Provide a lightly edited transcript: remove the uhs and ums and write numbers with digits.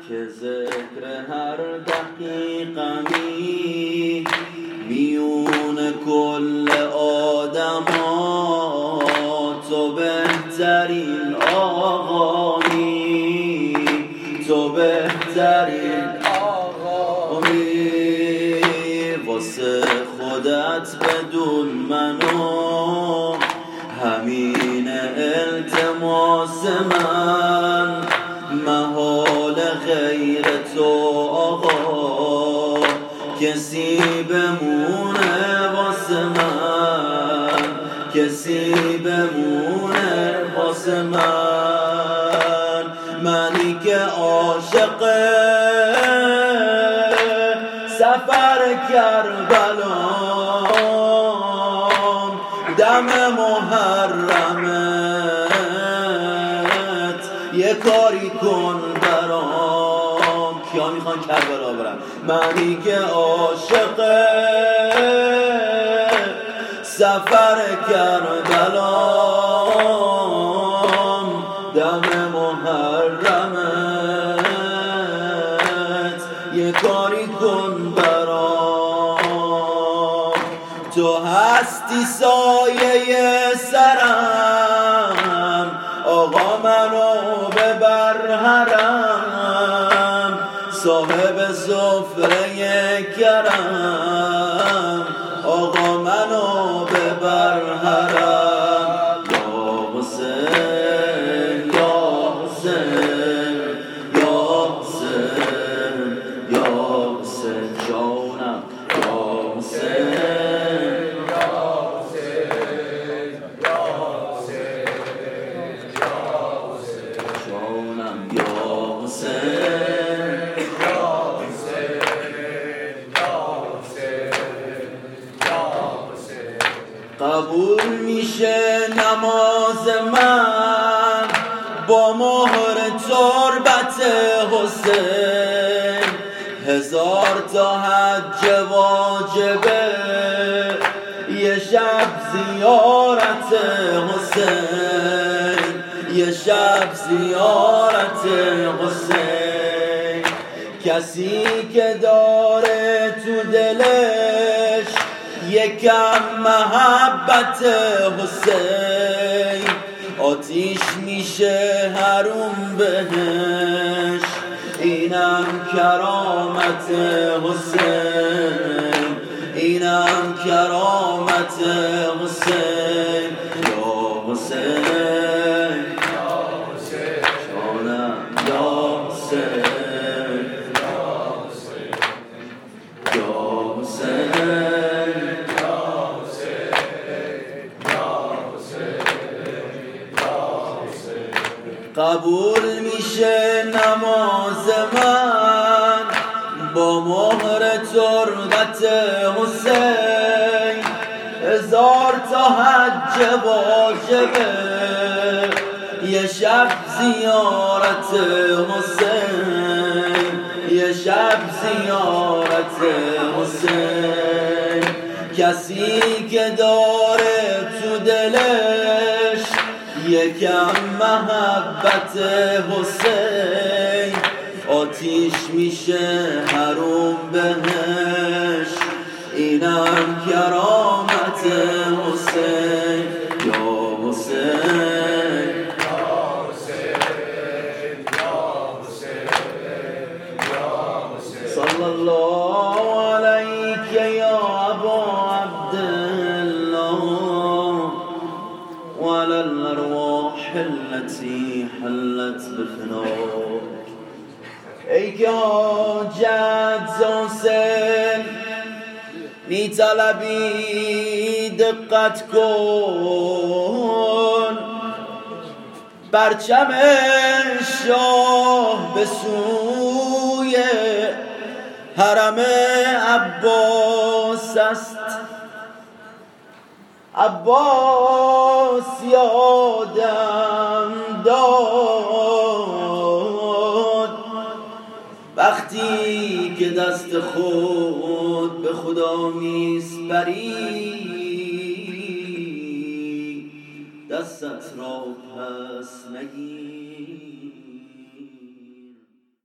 که ذکر هر دقیقمی میون کل آدما تو بهترین آقایی، تو بهترین آقایی. واسه خودت بدون منو همین التماس من، محال غیر تو آقا کسی بمونه واسه من، کسی بمونه واسه من. منی که عاشق سفر کربلام، دم محرمت یه کاری کن برام. کیا میخوان کربلا برن؟ منی که عاشق سفر کربلام، دم محرمت یه کاری کن برام. تو هستی سایه سرم، آقا منو ببر حرم، صاحب سفره کرم، آقا منو ببر حرم. یا حسین یا حسین یا حسین یا حسین جانم، یا حسین جانم، یا حسین. قبول میشه نماز من با مهر تربت حسین، 1000 تا حج واجبه یه شب زیارت حسین، یه شب زیارت حسین. کسی که داره تو دلش یکم محبت حسین، آتیش میشه حروم بهش، اینم کرامت حسین، اینم کرامت حسین. یا حسین جانم، یا حسین یا حسین. قبول میشه نماز من با مهر تربت حسین، 1000 تا حج واجبه یه شب زیارت حسین، یه شب زیارت حسین. کسی که داره تو دلش یکم محبت حسین، آتیش میشه حروم بهش، اینم کرامت حسین. یا حسین صلی الله علیک یا ابا عبدالله وعلى الارواح التي حلت بفناك. ای که حاجت حسین میطلبی دقت کن، پرچم شاه به سوی حرم عباس است. عباس یادم داد وقتی که دست خود به خدا میسپری، دستت را پس نگیر.